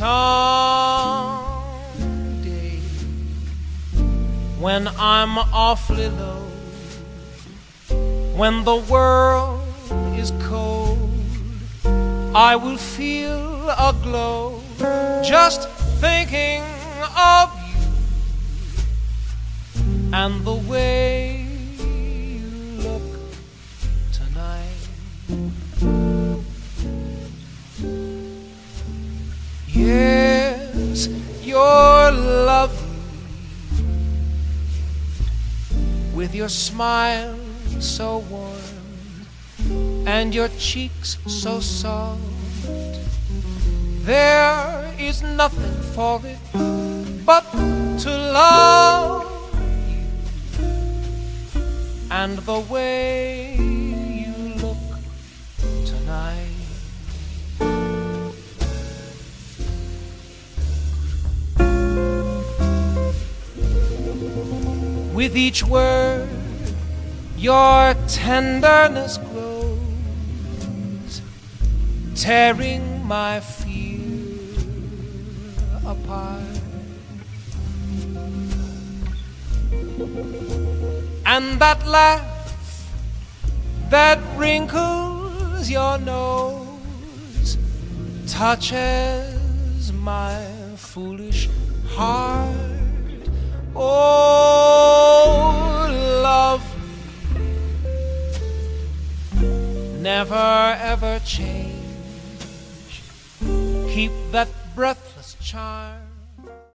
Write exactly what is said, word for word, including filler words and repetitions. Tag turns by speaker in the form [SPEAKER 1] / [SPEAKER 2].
[SPEAKER 1] Someday, when I'm awfully low, when the world is cold, I will feel a glow just thinking of you and the way you look tonight. Yes, you're lovely with your smile so warm and your cheeks so soft. There is nothing for it but to love you and the way you look tonight. With each word your tenderness grows, tearing my fear apart. And that laugh that wrinkles your nose touches my foolish heart. Oh, lovely, never ever change. Keep that breathless charm.